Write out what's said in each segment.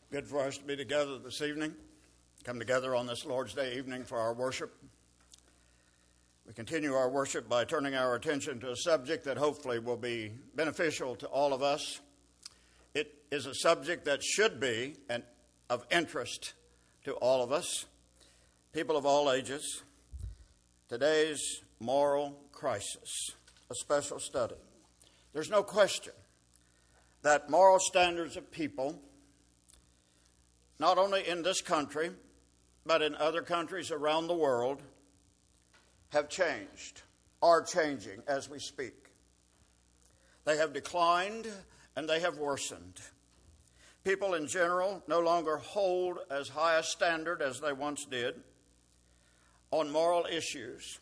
Good for us to be together this evening, come together on this Lord's Day evening for our worship. We continue our worship by turning our attention to a subject that hopefully will be beneficial to all of us. It is a subject that should be of interest to all of us, people of all ages. Today's moral crisis, a special study. There's no question that moral standards of people, not only in this country, but in other countries around the world, have changed, are changing as we speak. They have declined and they have worsened. People in general no longer hold as high a standard as they once did on moral issues.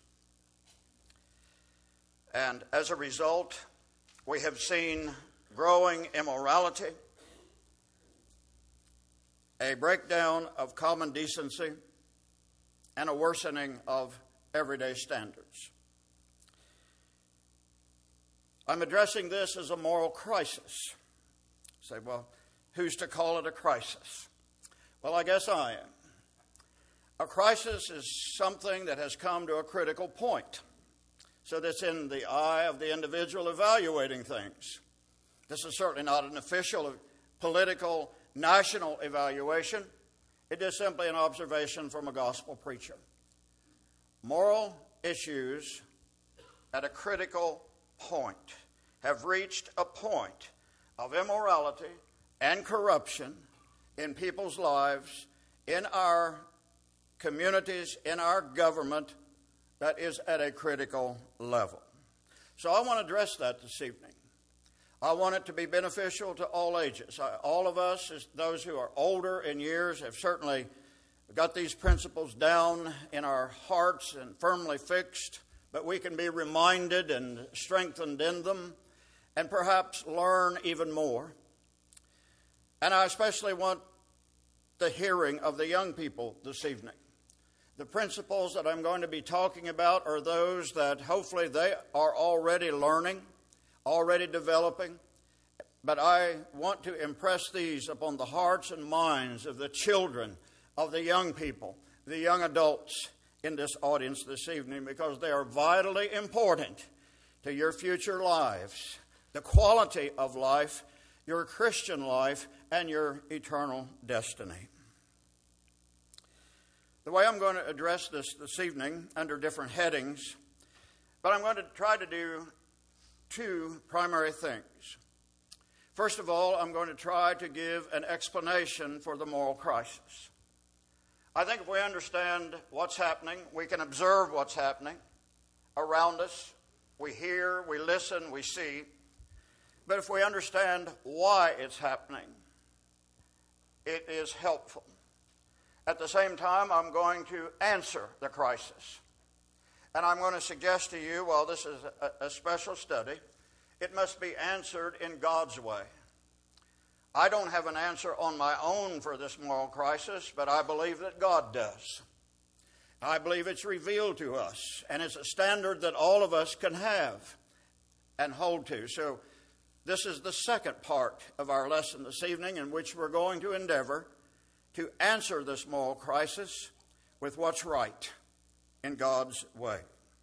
And as a result, we have seen growing immorality, a breakdown of common decency, and a worsening of everyday standards. I'm addressing this as a moral crisis. You say, well, who's to call it a crisis? Well, I guess I am. A crisis is something that has come to a critical point. So that's in the eye of the individual evaluating things. This is certainly not an official political national evaluation. It is simply an observation from a gospel preacher. Moral issues at a critical point have reached a point of immorality and corruption in people's lives, in our communities, in our government, that is at a critical level. So I want to address that this evening. I want it to be beneficial to all ages. All of us, as those who are older in years, have certainly got these principles down in our hearts and firmly fixed, but we can be reminded and strengthened in them and perhaps learn even more. And I especially want the hearing of the young people this evening. The principles that I'm going to be talking about are those that hopefully they are already learning, already developing, but I want to impress these upon the hearts and minds of the children, of the young people, the young adults in this audience this evening, because they are vitally important to your future lives, the quality of life, your Christian life, and your eternal destiny. The way I'm going to address this evening under different headings, but I'm going to try to do two primary things. First of all, I'm going to try to give an explanation for the moral crisis. I think if we understand what's happening, we can observe what's happening around us. We hear, we listen, we see. But if we understand why it's happening, it is helpful. At the same time, I'm going to answer the crisis. And I'm going to suggest to you, while this is a special study, it must be answered in God's way. I don't have an answer on my own for this moral crisis, but I believe that God does. I believe it's revealed to us, and it's a standard that all of us can have and hold to. So this is the second part of our lesson this evening, in which we're going to endeavor to answer this moral crisis with what's right in God's way.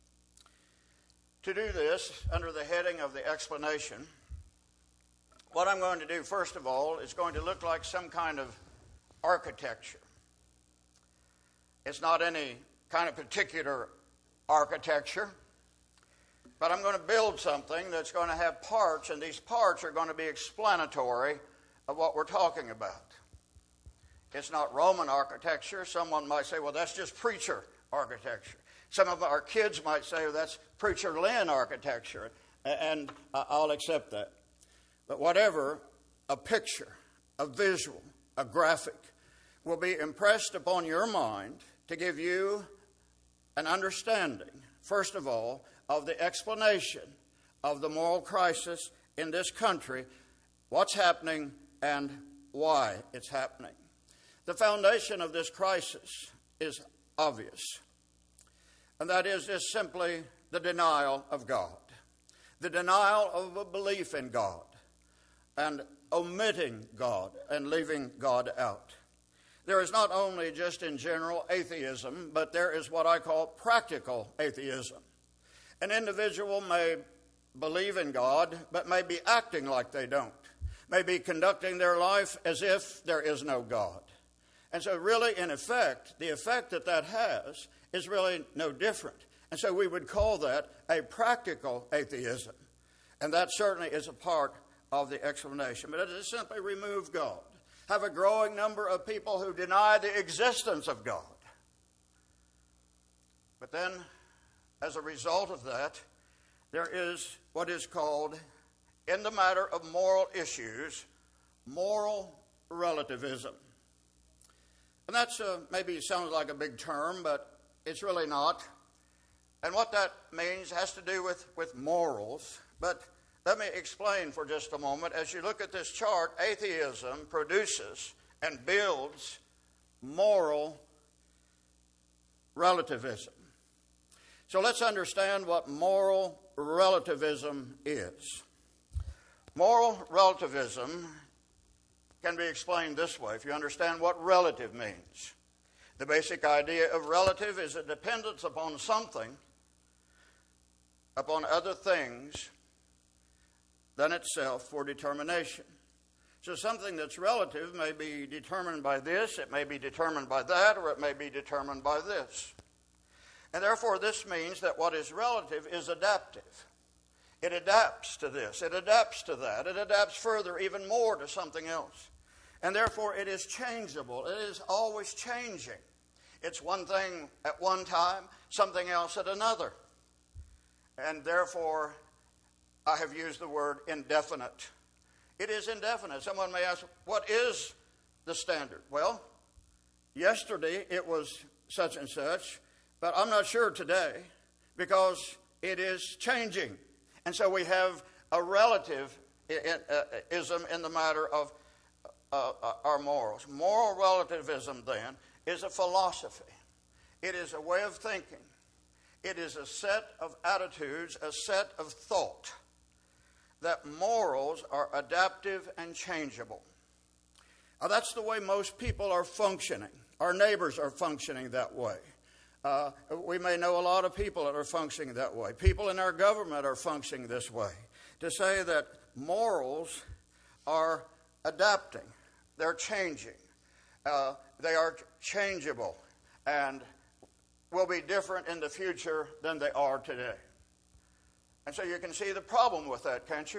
To do this, under the heading of the explanation, what I'm going to do, first of all, is going to look like some kind of architecture. It's not any kind of particular architecture, but I'm going to build something that's going to have parts, and these parts are going to be explanatory of what we're talking about. It's not Roman architecture. Someone might say, well, that's just preacher architecture. Some of our kids might say, well, that's Preacher Lynn architecture, and I'll accept that. But whatever, a picture, a visual, a graphic will be impressed upon your mind to give you an understanding, first of all, of the explanation of the moral crisis in this country, what's happening, and why it's happening. The foundation of this crisis is obvious, and that is just simply the denial of God, the denial of a belief in God. And omitting God and leaving God out. There is not only just in general atheism, but there is what I call practical atheism. An individual may believe in God, but may be acting like they don't, may be conducting their life as if there is no God. And so really, in effect, the effect that that has is really no different. And so we would call that a practical atheism. And that certainly is a part of the explanation. But it is simply remove God. Have a growing number of people who deny the existence of God. But then, as a result of that, there is what is called, in the matter of moral issues, moral relativism. And that's maybe sounds like a big term, but it's really not. And what that means has to do with morals. But let me explain for just a moment. As you look at this chart, atheism produces and builds moral relativism. So let's understand what moral relativism is. Moral relativism can be explained this way, if you understand what relative means. The basic idea of relative is a dependence upon something, upon other things, than itself for determination. So something that's relative may be determined by this, it may be determined by that, or it may be determined by this. And therefore this means that what is relative is adaptive. It adapts to this, it adapts to that, it adapts further, even more to something else. And therefore it is changeable, it is always changing. It's one thing at one time, something else at another. And therefore I have used the word indefinite. It is indefinite. Someone may ask, what is the standard? Well, yesterday it was such and such, but I'm not sure today because it is changing. And so we have a relativism in the matter of our morals. Moral relativism, then, is a philosophy. It is a way of thinking. It is a set of attitudes, a set of thought, that morals are adaptive and changeable. Now, that's the way most people are functioning. Our neighbors are functioning that way. We may know a lot of people that are functioning that way. People in our government are functioning this way. To say that morals are adapting, they're changing, they are changeable, and will be different in the future than they are today. And so you can see the problem with that, can't you?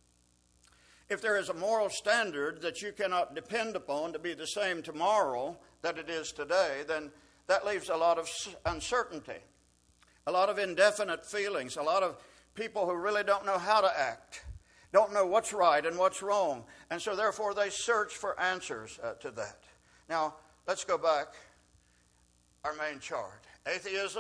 If there is a moral standard that you cannot depend upon to be the same tomorrow that it is today, then that leaves a lot of uncertainty, a lot of indefinite feelings, a lot of people who really don't know how to act, don't know what's right and what's wrong. And so therefore they search for answers to that. Now, let's go back our main chart. Atheism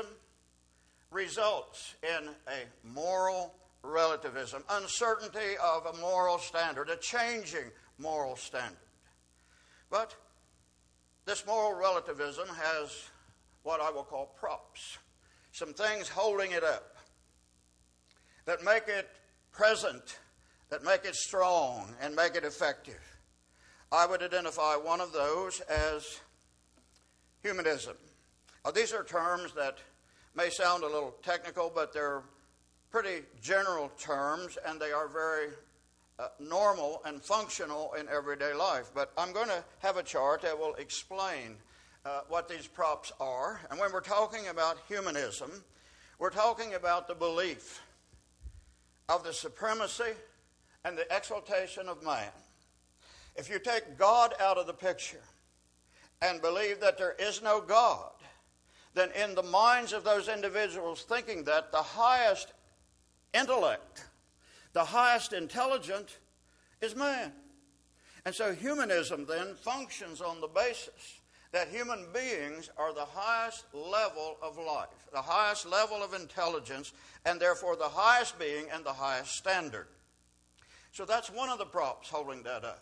results in a moral relativism, uncertainty of a moral standard, a changing moral standard. But this moral relativism has what I will call props, some things holding it up that make it present, that make it strong and make it effective. I would identify one of those as humanism. Now, these are terms that may sound a little technical, but they're pretty general terms, and they are very normal and functional in everyday life. But I'm going to have a chart that will explain what these props are. And when we're talking about humanism, we're talking about the belief of the supremacy and the exaltation of man. If you take God out of the picture and believe that there is no God, then in the minds of those individuals thinking that, the highest intellect, the highest intelligent is man. And so humanism then functions on the basis that human beings are the highest level of life, the highest level of intelligence, and therefore the highest being and the highest standard. So that's one of the props holding that up.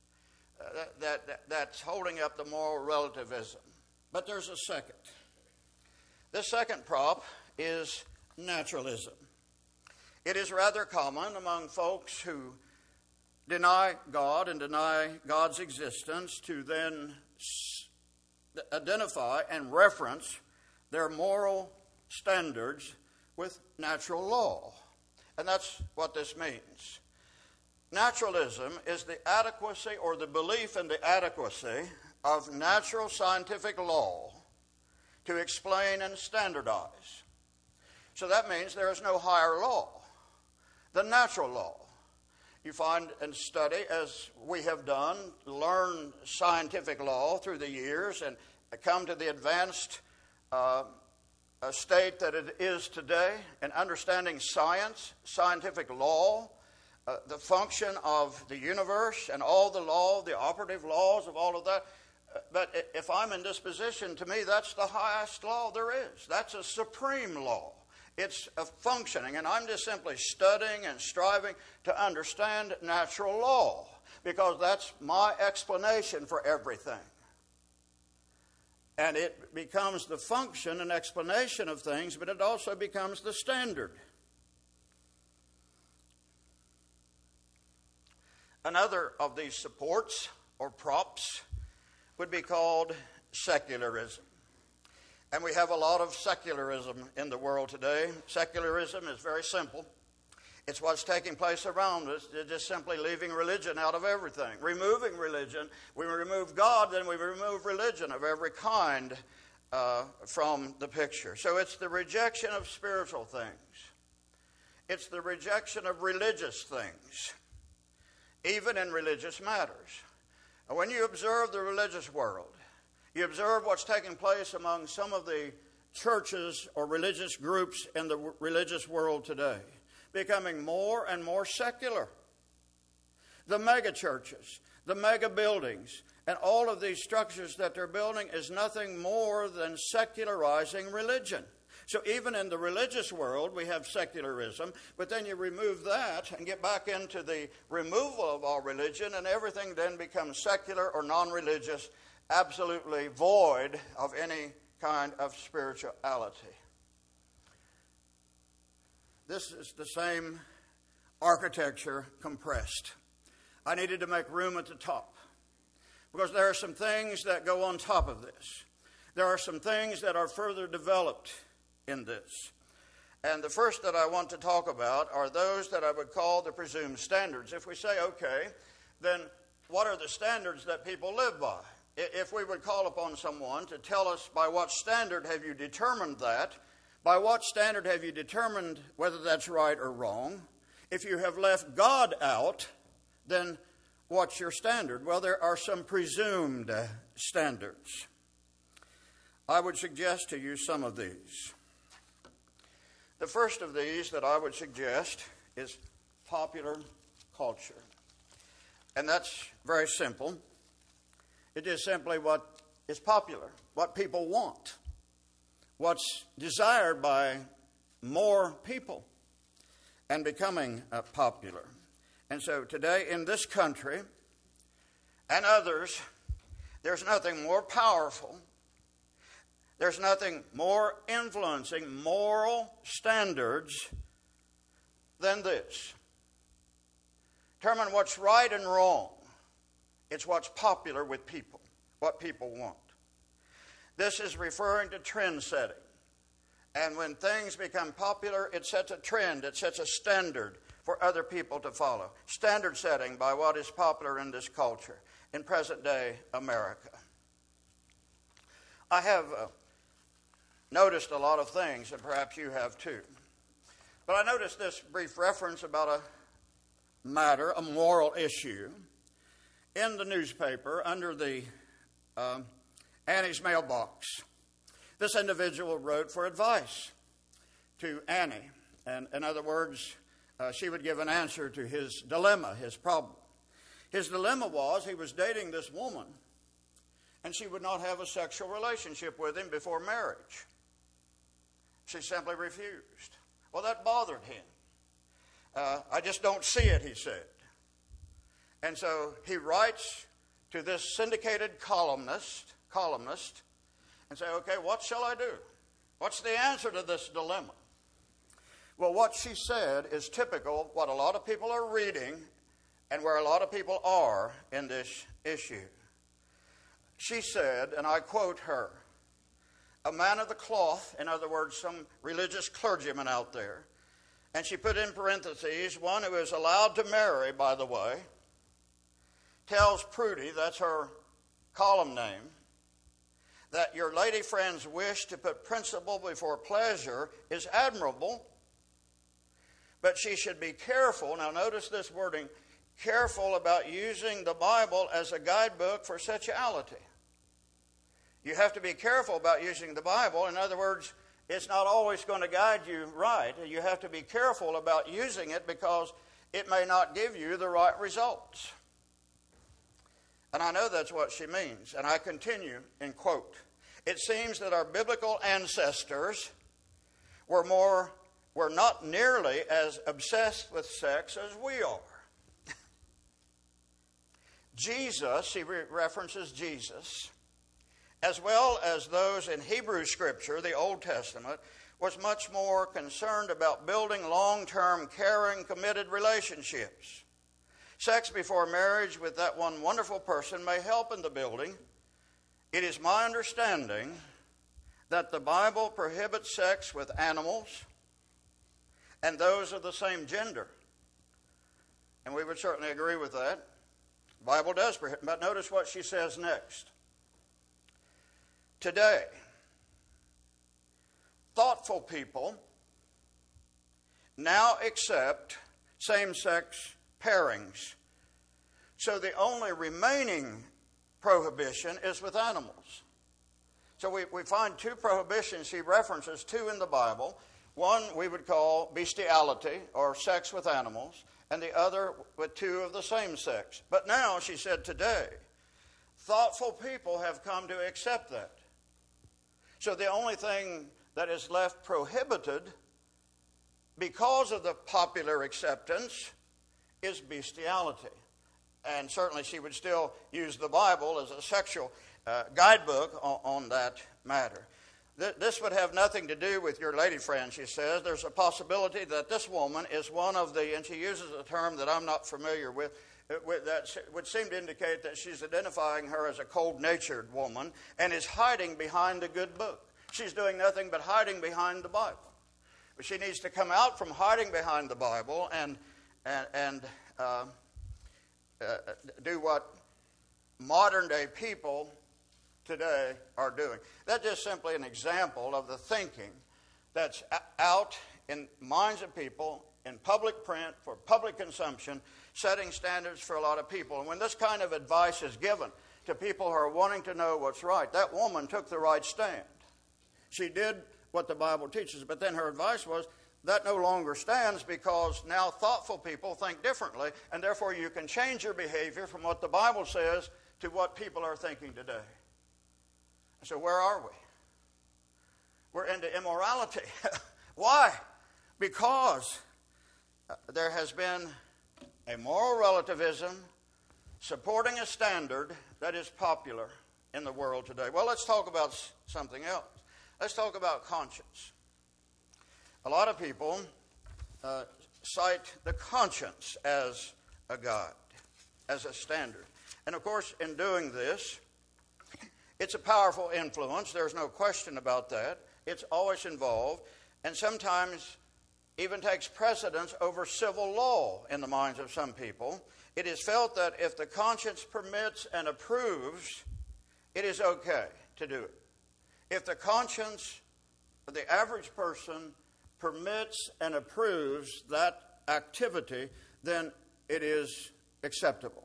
That's holding up the moral relativism. But there's a second. This second prop is naturalism. It is rather common among folks who deny God and deny God's existence to then identify and reference their moral standards with natural law. And that's what this means. Naturalism is the adequacy or the belief in the adequacy of natural scientific law to explain and standardize. So that means there is no higher law than natural law. You find and study, as we have done, learn scientific law through the years and come to the advanced state that it is today, and understanding science, scientific law, the function of the universe and all the law, the operative laws of all of that. But if I'm in this position, to me, that's the highest law there is. That's a supreme law. It's a functioning, and I'm just simply studying and striving to understand natural law because that's my explanation for everything. And it becomes the function and explanation of things, but it also becomes the standard. Another of these supports or props would be called secularism. And we have a lot of secularism in the world today. Secularism is very simple. It's what's taking place around us. They're just simply leaving religion out of everything. Removing religion. We remove God, then we remove religion of every kind from the picture. So it's the rejection of spiritual things. It's the rejection of religious things, even in religious matters. When you observe the religious world, you observe what's taking place among some of the churches or religious groups in the religious world today, becoming more and more secular. The mega churches, the mega buildings, and all of these structures that they're building is nothing more than secularizing religion. So even in the religious world, we have secularism, but then you remove that and get back into the removal of all religion, and everything then becomes secular or non-religious, absolutely void of any kind of spirituality. This is the same architecture compressed. I needed to make room at the top because there are some things that go on top of this. There are some things that are further developed in this. And the first that I want to talk about are those that I would call the presumed standards. If we say, okay, then what are the standards that people live by? If we would call upon someone to tell us by what standard have you determined that, by what standard have you determined whether that's right or wrong? If you have left God out, then what's your standard? Well, there are some presumed standards. I would suggest to you some of these. The first of these that I would suggest is popular culture. And that's very simple. It is simply what is popular, what people want, what's desired by more people and becoming popular. And so today in this country and others, there's nothing more powerful, there's nothing more influencing moral standards than this. Determine what's right and wrong. It's what's popular with people, what people want. This is referring to trend setting. And when things become popular, it sets a trend, it sets a standard for other people to follow. Standard setting by what is popular in this culture, in present day America. I have noticed a lot of things, and perhaps you have too. But I noticed this brief reference about a matter, a moral issue, in the newspaper under the Annie's mailbox. This individual wrote for advice to Annie. And in other words, she would give an answer to his dilemma, his problem. His dilemma was he was dating this woman, and she would not have a sexual relationship with him before marriage. She simply refused. Well, that bothered him. I just don't see it, he said. And so he writes to this syndicated columnist and say, okay, what shall I do? What's the answer to this dilemma? Well, what she said is typical what a lot of people are reading and where a lot of people are in this issue. She said, and I quote her, "A man of the cloth," in other words, some religious clergyman out there, and she put in parentheses, one who is allowed to marry, by the way, tells Prudy, that's her column name, that your lady friend's wish to put principle before pleasure is admirable, but she should be careful, now notice this wording, careful about using the Bible as a guidebook for sexuality. You have to be careful about using the Bible. In other words, it's not always going to guide you right. You have to be careful about using it because it may not give you the right results. And I know that's what she means. And I continue in quote, "It seems that our biblical ancestors were not nearly as obsessed with sex as we are. Jesus," she references Jesus, "as well as those in Hebrew Scripture, the Old Testament, was much more concerned about building long-term, caring, committed relationships. Sex before marriage with that one wonderful person may help in the building. It is my understanding that the Bible prohibits sex with animals and those of the same gender." And we would certainly agree with that. The Bible does prohibit, but notice what she says next. "Today, thoughtful people now accept same-sex pairings. So the only remaining prohibition is with animals." So we find two prohibitions she references, two in the Bible. One we would call bestiality, or sex with animals, and the other with two of the same sex. But now, she said, today, thoughtful people have come to accept that. So the only thing that is left prohibited because of the popular acceptance is bestiality. And certainly she would still use the Bible as a sexual guidebook on that matter. This would have nothing to do with your lady friend, she says. There's a possibility that this woman is one of the, and she uses a term that I'm not familiar with that would seem to indicate that she's identifying her as a cold-natured woman and is hiding behind the good book. She's doing nothing but hiding behind the Bible. But she needs to come out from hiding behind the Bible and do what modern-day people today are doing. That's just simply an example of the thinking that's out in minds of people in public print for public consumption, setting standards for a lot of people. And when this kind of advice is given to people who are wanting to know what's right, that woman took the right stand. She did what the Bible teaches, but then her advice was that no longer stands because now thoughtful people think differently, and therefore you can change your behavior from what the Bible says to what people are thinking today. So where are we? We're into immorality. Why? Because there has been a moral relativism supporting a standard that is popular in the world today. Well, let's talk about something else. Let's talk about conscience. A lot of people cite the conscience as a guide, as a standard. And of course, in doing this, it's a powerful influence. There's no question about that. It's always involved, and sometimes even takes precedence over civil law in the minds of some people. It is felt that if the conscience permits and approves, it is okay to do it. If the conscience of the average person permits and approves that activity, then it is acceptable.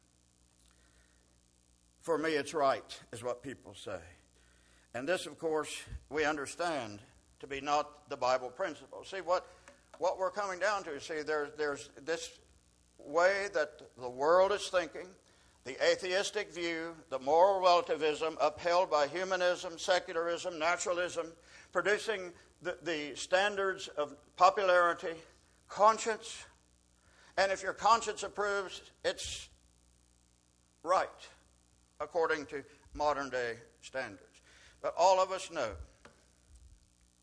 For me, it's right, is what people say. And this, of course, we understand to be not the Bible principle. See, what we're coming down to, see, there's this way that the world is thinking, the atheistic view, the moral relativism upheld by humanism, secularism, naturalism, producing the standards of popularity, conscience, and if your conscience approves, it's right, according to modern day standards. But all of us know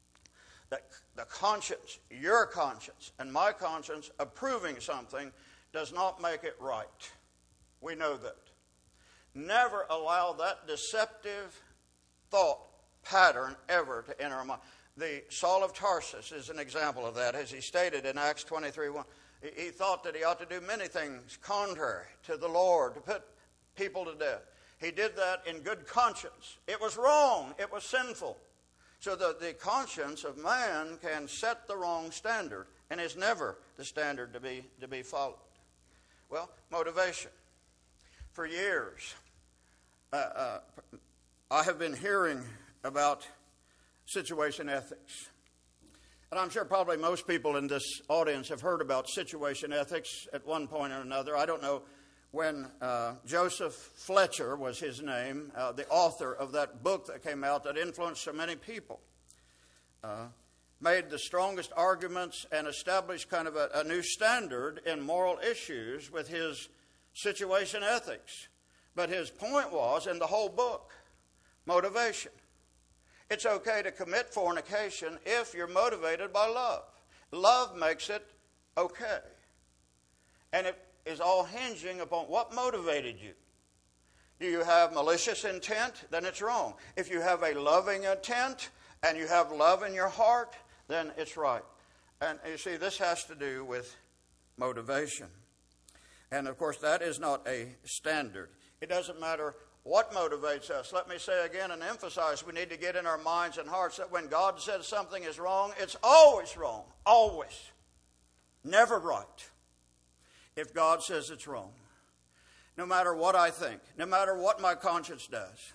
that the conscience, your conscience, and my conscience approving something does not make it right. We know that. Never allow that deceptive thought pattern ever to enter our mind. The Saul of Tarsus is an example of that, as he stated in Acts 23:1. He thought that he ought to do many things contrary to the Lord, to put people to death. He did that in good conscience. It was wrong. It was sinful. So the conscience of man can set the wrong standard and is never the standard to be followed. Well, motivation. For years, I have been hearing about situation ethics. And I'm sure probably most people in this audience have heard about situation ethics at one point or another. I don't know when Joseph Fletcher was his name, the author of that book that came out that influenced so many people, made the strongest arguments and established kind of a new standard in moral issues with his situation ethics. But his point was, in the whole book, motivation. It's okay to commit fornication if you're motivated by love. Love makes it okay. And it is all hinging upon what motivated you. Do you have malicious intent? Then it's wrong. If you have a loving intent and you have love in your heart, then it's right. And you see, this has to do with motivation. And of course, that is not a standard. It doesn't matter what motivates us. Let me say again and emphasize, we need to get in our minds and hearts that when God says something is wrong, it's always wrong. Always. Never right. If God says it's wrong. No matter what I think. No matter what my conscience does.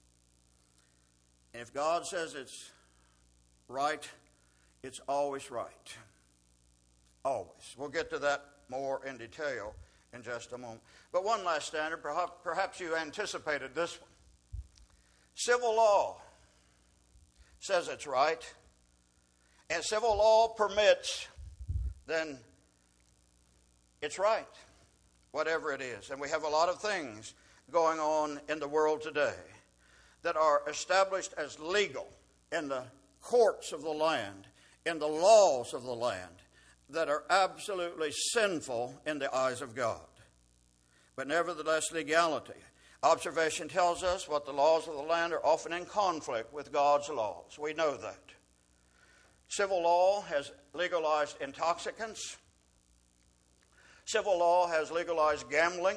If God says it's right, it's always right. Always. We'll get to that more in detail in just a moment. But one last standard, perhaps you anticipated this one. Civil law says it's right, and civil law permits, then it's right, whatever it is. And we have a lot of things going on in the world today that are established as legal in the courts of the land, in the laws of the land, that are absolutely sinful in the eyes of God. But nevertheless, legality. Observation tells us what the laws of the land are often in conflict with God's laws. We know that. Civil law has legalized intoxicants. Civil law has legalized gambling.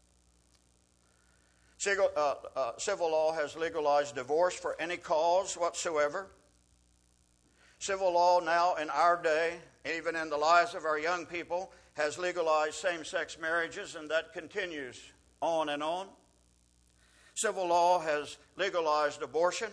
Civil law has legalized divorce for any cause whatsoever. Civil law now in our day, even in the lives of our young people, has legalized same-sex marriages, and that continues on and on. Civil law has legalized abortion,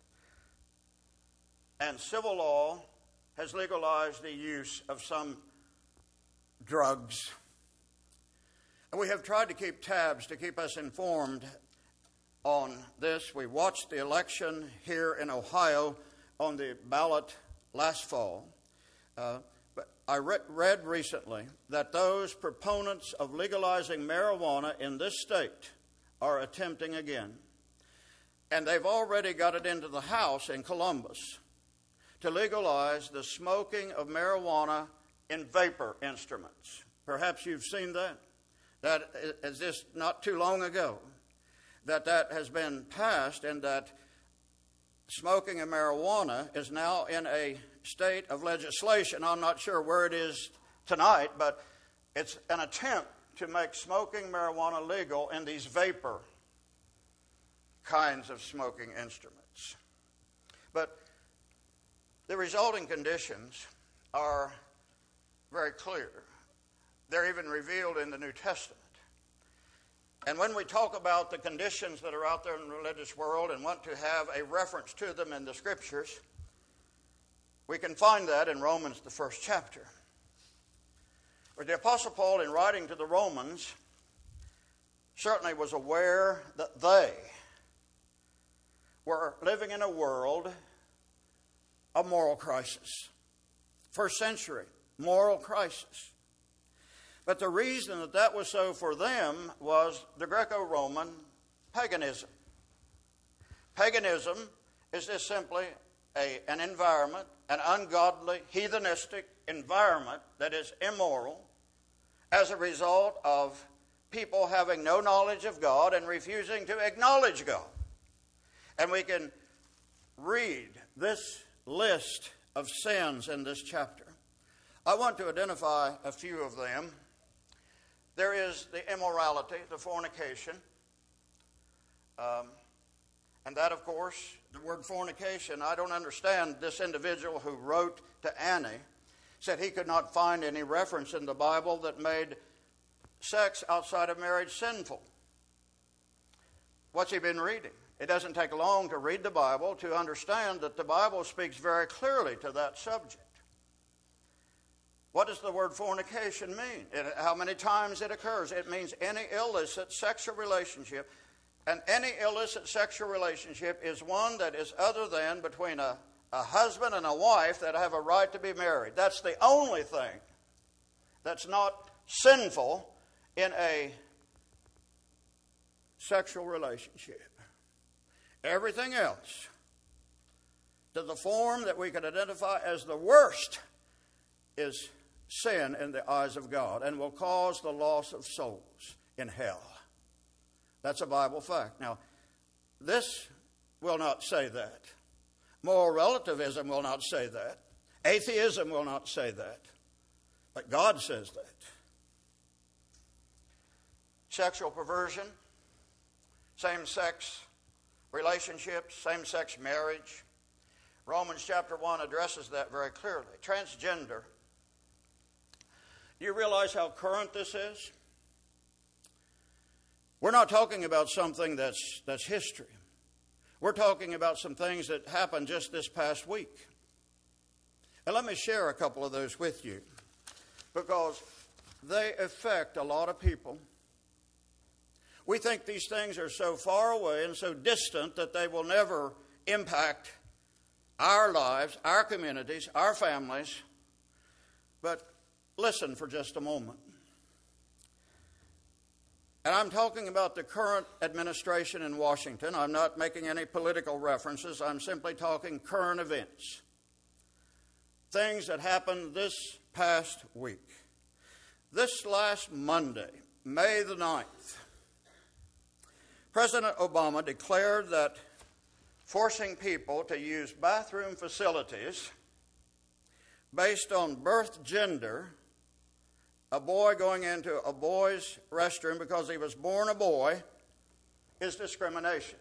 and civil law has legalized the use of some drugs. And we have tried to keep tabs to keep us informed on this. We watched the election here in Ohio on the ballot last fall. But I read recently that those proponents of legalizing marijuana in this state are attempting again. And they've already got it into the House in Columbus to legalize the smoking of marijuana in vapor instruments. Perhaps you've seen that. That is just not too long ago that has been passed, and that smoking of marijuana is now in a state of legislation. I'm not sure where it is tonight, but it's an attempt to make smoking marijuana legal in these vapor kinds of smoking instruments. But the resulting conditions are very clear. They're even revealed in the New Testament. And when we talk about the conditions that are out there in the religious world and want to have a reference to them in the Scriptures, we can find that in Romans, the first chapter, where the Apostle Paul, in writing to the Romans, certainly was aware that they were living in a world of moral crisis. First century, moral crisis. But the reason that was so for them was the Greco-Roman paganism. Paganism is just simply an environment, an ungodly, heathenistic environment that is immoral as a result of people having no knowledge of God and refusing to acknowledge God. And we can read this list of sins in this chapter. I want to identify a few of them. There is the immorality, the fornication. And that, of course, the word fornication, I don't understand. This individual who wrote to Annie said he could not find any reference in the Bible that made sex outside of marriage sinful. What's he been reading? It doesn't take long to read the Bible to understand that the Bible speaks very clearly to that subject. What does the word fornication mean? How many times it occurs? It means any illicit sexual relationship. And any illicit sexual relationship is one that is other than between a husband and a wife that have a right to be married. That's the only thing that's not sinful in a sexual relationship. Everything else, to the form that we could identify as the worst, is sin in the eyes of God and will cause the loss of souls in hell. That's a Bible fact. Now, this will not say that. Moral relativism will not say that. Atheism will not say that. But God says that. Sexual perversion, same-sex relationships, same-sex marriage. Romans chapter 1 addresses that very clearly. Transgender. Do you realize how current this is? We're not talking about something that's history. We're talking about some things that happened just this past week. And let me share a couple of those with you, because they affect a lot of people. We think these things are so far away and so distant that they will never impact our lives, our communities, our families. But listen for just a moment. And I'm talking about the current administration in Washington. I'm not making any political references. I'm simply talking current events. Things that happened this past week. This last Monday, May the 9th, President Obama declared that forcing people to use bathroom facilities based on birth gender, a boy going into a boy's restroom because he was born a boy, is discrimination.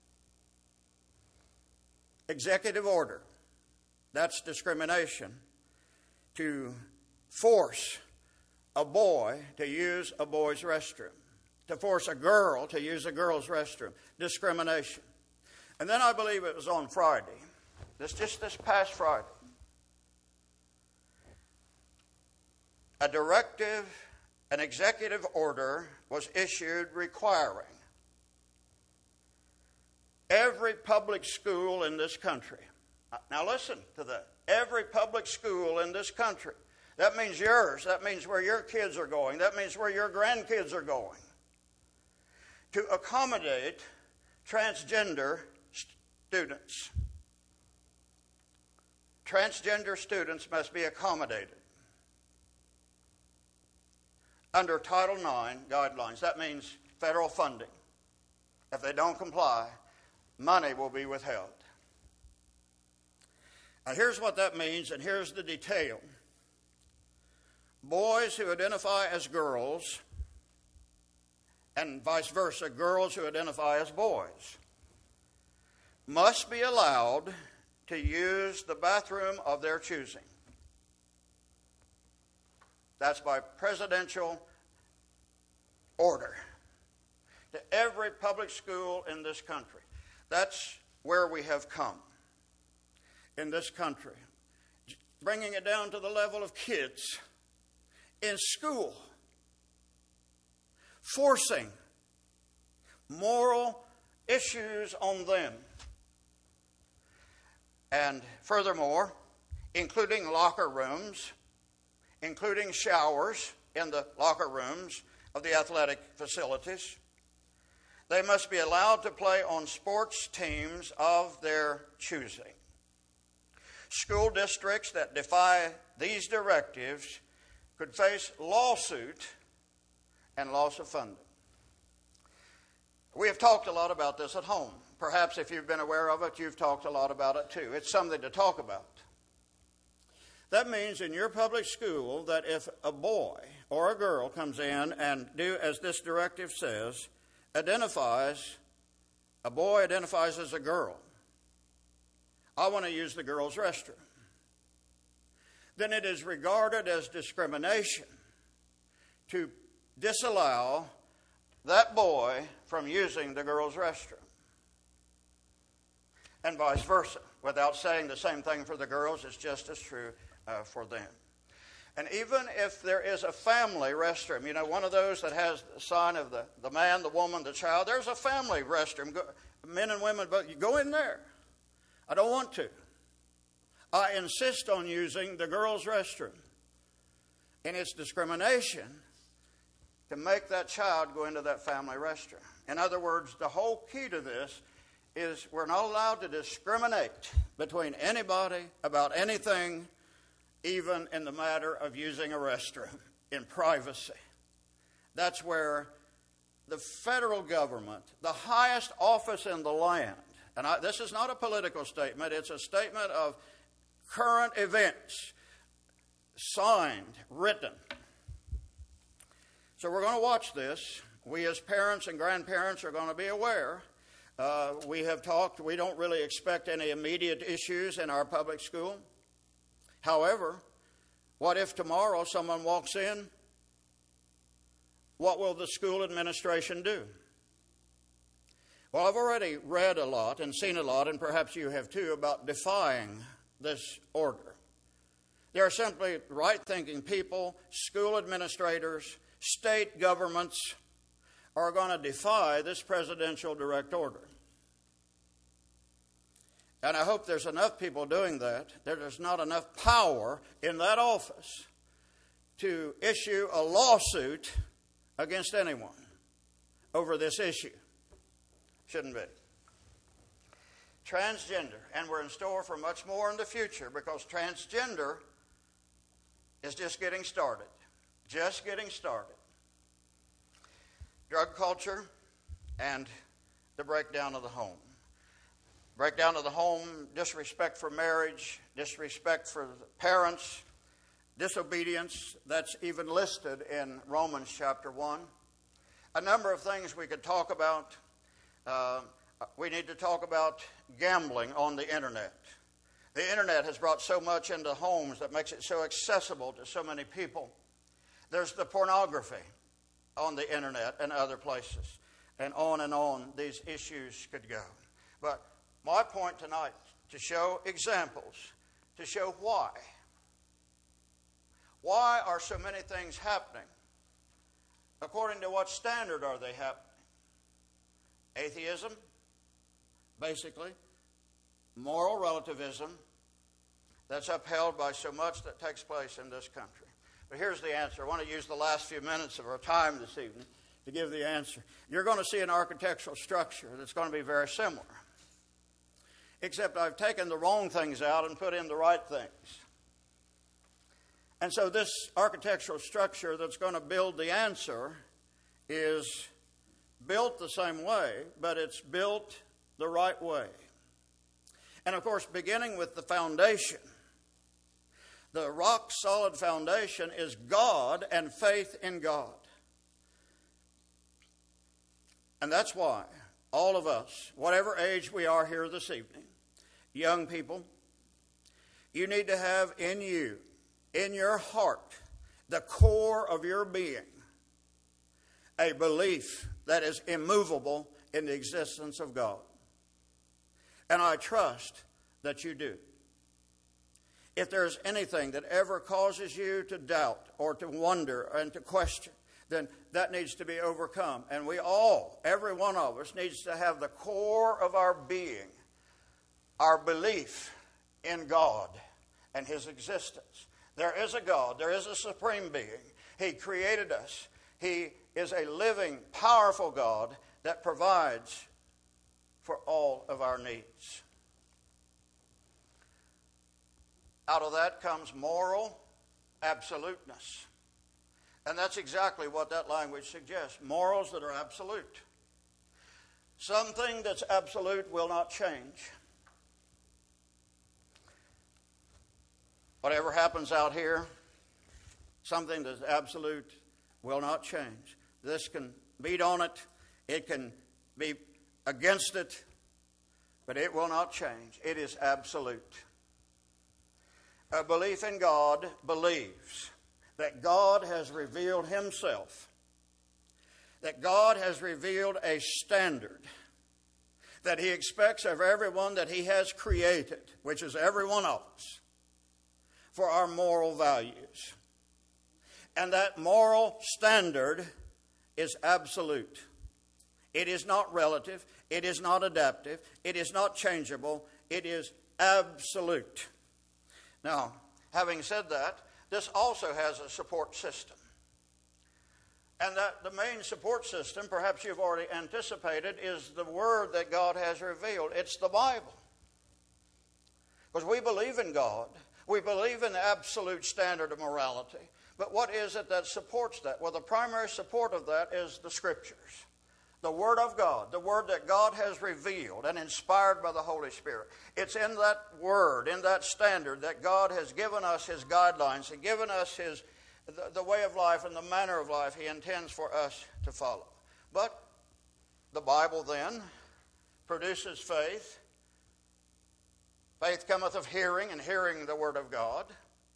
Executive order. That's discrimination. To force a boy to use a boy's restroom. To force a girl to use a girl's restroom. Discrimination. And then I believe it was on Friday. Just this past Friday. A directive, an executive order was issued requiring every public school in this country. Now listen to that. Every public school in this country. That means yours. That means where your kids are going. That means where your grandkids are going. To accommodate transgender students. Transgender students must be accommodated under Title IX guidelines. That means federal funding. If they don't comply, money will be withheld. Now here's what that means, and here's the detail. Boys who identify as girls, and vice versa, girls who identify as boys, must be allowed to use the bathroom of their choosing. That's by presidential order to every public school in this country. That's where we have come in this country. Bringing it down to the level of kids in school. Forcing moral issues on them. And furthermore, including locker rooms, including showers in the locker rooms of the athletic facilities. They must be allowed to play on sports teams of their choosing. School districts that defy these directives could face lawsuit and loss of funding. We have talked a lot about this at home. Perhaps if you've been aware of it, you've talked a lot about it too. It's something to talk about. That means in your public school that if a boy or a girl comes in and do as this directive says, a boy identifies as a girl, I want to use the girls' restroom, then it is regarded as discrimination to disallow that boy from using the girls' restroom. And vice versa. Without saying the same thing for the girls, it's just as true for them. And even if there is a family restroom, one of those that has the sign of the man, the woman, the child, there's a family restroom. Men and women, but you go in there. I don't want to. I insist on using the girls' restroom. And it's discrimination to make that child go into that family restroom. In other words, the whole key to this is we're not allowed to discriminate between anybody about anything, even in the matter of using a restroom in privacy. That's where the federal government, the highest office in the land, and this is not a political statement, it's a statement of current events, signed, written. So we're going to watch this. We as parents and grandparents are going to be aware. We have talked, we don't really expect any immediate issues in our public school. However, what if tomorrow someone walks in? What will the school administration do? Well, I've already read a lot and seen a lot, and perhaps you have too, about defying this order. There are simply right-thinking people, school administrators, state governments are going to defy this presidential direct order. And I hope there's enough people doing that. There's not enough power in that office to issue a lawsuit against anyone over this issue. Shouldn't be. Transgender, and we're in store for much more in the future because transgender is just getting started. Just getting started. Drug culture and the breakdown of the home. Breakdown of the home, disrespect for marriage, disrespect for parents, disobedience, that's even listed in Romans chapter 1. A number of things we could talk about. We need to talk about gambling on the internet. The internet has brought so much into homes that makes it so accessible to so many people. There's the pornography on the internet and other places. And on these issues could go. But my point tonight, to show examples, to show why. Why are so many things happening? According to what standard are they happening? Atheism, basically. Moral relativism, that's upheld by so much that takes place in this country. But here's the answer. I want to use the last few minutes of our time this evening to give the answer. You're going to see an architectural structure that's going to be very similar. Except I've taken the wrong things out and put in the right things. And so this architectural structure that's going to build the answer is built the same way, but it's built the right way. And of course, beginning with the foundation, the rock-solid foundation is God and faith in God. And that's why all of us, whatever age we are here this evening, young people, you need to have in you, in your heart, the core of your being, a belief that is immovable in the existence of God. And I trust that you do. If there's anything that ever causes you to doubt or to wonder and to question, then that needs to be overcome. And we all, every one of us, needs to have the core of our being, our belief in God and His existence. There is a God. There is a supreme being. He created us. He is a living, powerful God that provides for all of our needs. Out of that comes moral absoluteness. And that's exactly what that language suggests. Morals that are absolute. Something that's absolute will not change. Whatever happens out here, something that's absolute will not change. This can beat on it. It can be against it. But it will not change. It is absolute. A belief in God believes that God has revealed himself, that God has revealed a standard that he expects of everyone that he has created, which is every one of us, for our moral values. And that moral standard is absolute. It is not relative. It is not adaptive. It is not changeable. It is absolute. Now, having said that, this also has a support system. And that the main support system, perhaps you've already anticipated, is the Word that God has revealed. It's the Bible. Because we believe in God. We believe in the absolute standard of morality. But what is it that supports that? Well, the primary support of that is the Scriptures. The Word of God, the Word that God has revealed and inspired by the Holy Spirit. It's in that Word, in that standard, that God has given us His guidelines and given us the way of life and the manner of life He intends for us to follow. But the Bible then produces faith. Faith cometh of hearing, and hearing the Word of God.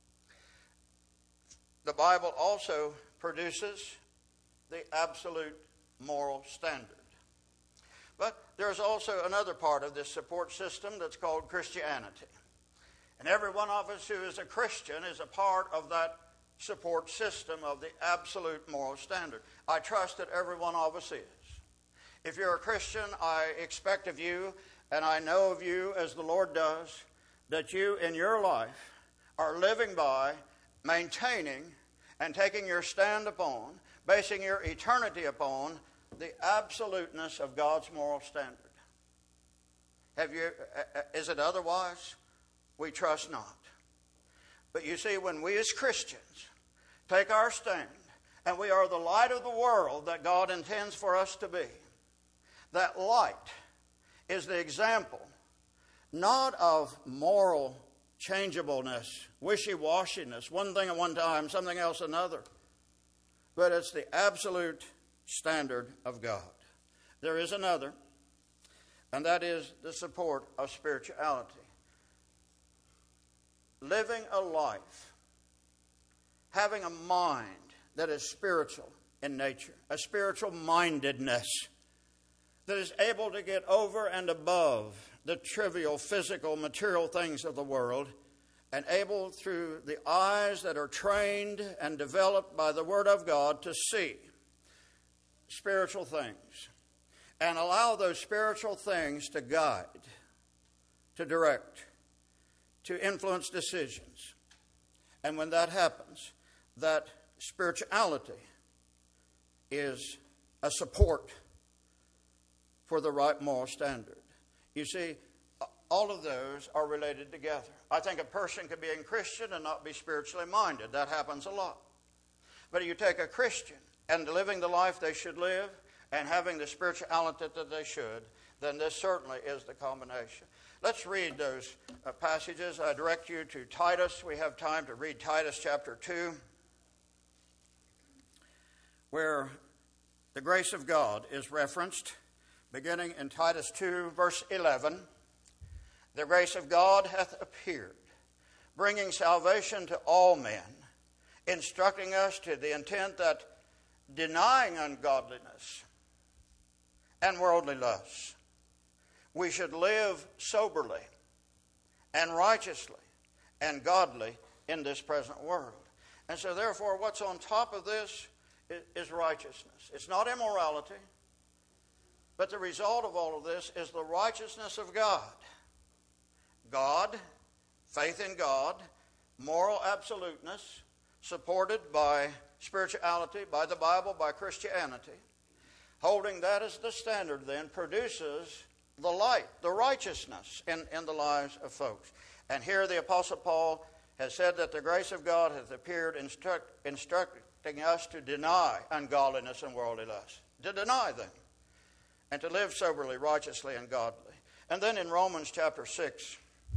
The Bible also produces the absolute moral standard. But there's also another part of this support system that's called Christianity. And every one of us who is a Christian is a part of that support system of the absolute moral standard. I trust that every one of us is. If you're a Christian, I expect of you, and I know of you as the Lord does, that you in your life are living by, maintaining, and taking your stand upon, basing your eternity upon the absoluteness of God's moral standard. Is it otherwise? We trust not. But you see, when we as Christians take our stand, and we are the light of the world that God intends for us to be, that light is the example not of moral changeableness, wishy-washiness, one thing at one time, something else another, but it's the absolute standard of God. There is another, and that is the support of spirituality. Living a life, having a mind that is spiritual in nature, a spiritual mindedness that is able to get over and above the trivial, physical, material things of the world, and able through the eyes that are trained and developed by the Word of God to see spiritual things and allow those spiritual things to guide, to direct, to influence decisions. And when that happens, that spirituality is a support for the right moral standard. You see, all of those are related together. I think a person can be a Christian and not be spiritually minded. That happens a lot. But you take a Christian and living the life they should live and having the spirituality that they should, then this certainly is the combination. Let's read those passages. I direct you to Titus. We have time to read Titus chapter 2, where the grace of God is referenced, beginning in Titus 2, verse 11. The grace of God hath appeared, bringing salvation to all men, instructing us to the intent that denying ungodliness and worldly lusts, we should live soberly and righteously and godly in this present world. And so therefore, what's on top of this is righteousness. It's not immorality, but the result of all of this is the righteousness of God. God, faith in God, moral absoluteness, supported by spirituality, by the Bible, by Christianity. Holding that as the standard then produces the light, the righteousness in the lives of folks. And here the Apostle Paul has said that the grace of God hath appeared, instructing instructing us to deny ungodliness and worldly lust, to deny them, and to live soberly, righteously, and godly. And then in Romans chapter 6,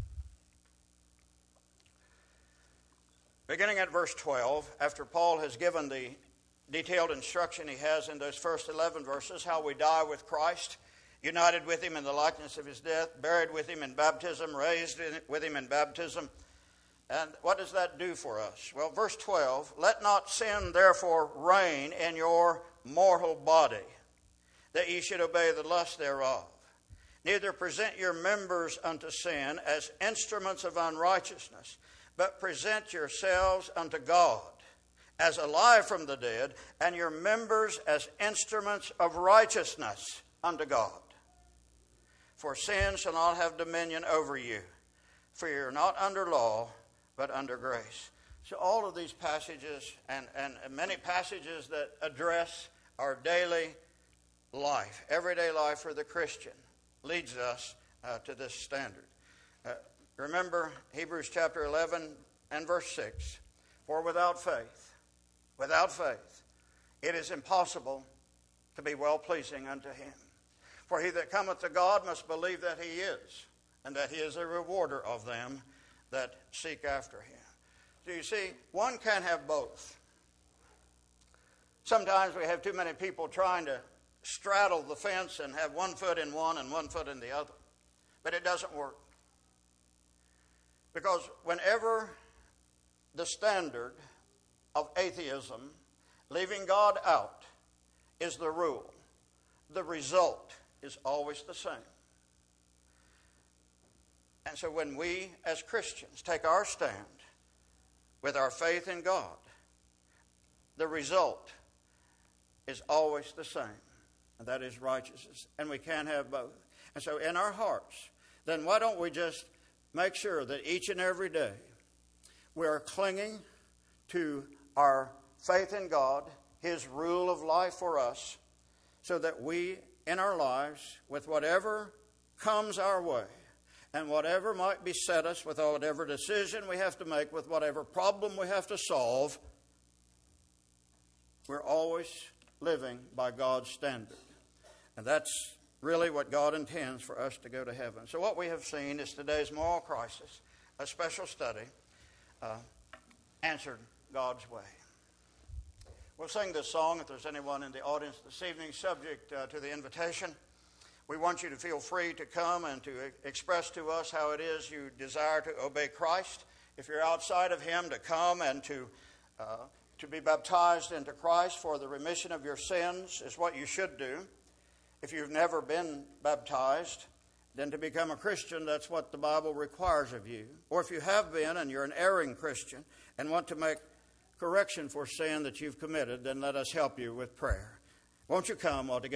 beginning at verse 12, after Paul has given the detailed instruction he has in those first 11 verses, how we die with Christ, united with him in the likeness of his death, buried with him in baptism, raised with him in baptism. And what does that do for us? Well, verse 12, let not sin therefore reign in your mortal body, that ye should obey the lust thereof. Neither present your members unto sin as instruments of unrighteousness, but present yourselves unto God as alive from the dead, and your members as instruments of righteousness unto God. For sin shall not have dominion over you, for you are not under law, but under grace. So all of these passages and many passages that address our daily life, everyday life for the Christian, leads us to this standard. Remember Hebrews chapter 11 and verse 6. For without faith, it is impossible to be well-pleasing unto him. For he that cometh to God must believe that he is, and that he is a rewarder of them that seek after him. So you see, one can't have both. Sometimes we have too many people trying to straddle the fence and have one foot in one and one foot in the other. But it doesn't work. Because whenever the standard of atheism, leaving God out, is the rule, the result is always the same. And so when we as Christians take our stand with our faith in God, the result is always the same, and that is righteousness. And we can't have both. And so in our hearts, then why don't we just make sure that each and every day we are clinging to our faith in God, his rule of life for us, so that we, in our lives, with whatever comes our way, and whatever might beset us, with whatever decision we have to make, with whatever problem we have to solve, we're always living by God's standard. And that's really what God intends for us to go to heaven. So what we have seen is today's moral crisis, a special study, answered God's way. We'll sing this song if there's anyone in the audience this evening subject to the invitation. We want you to feel free to come and to express to us how it is you desire to obey Christ. If you're outside of him, to come and to be baptized into Christ for the remission of your sins is what you should do. If you've never been baptized, then to become a Christian, that's what the Bible requires of you. Or if you have been and you're an erring Christian and want to make correction for sin that you've committed, then let us help you with prayer. Won't you come all together?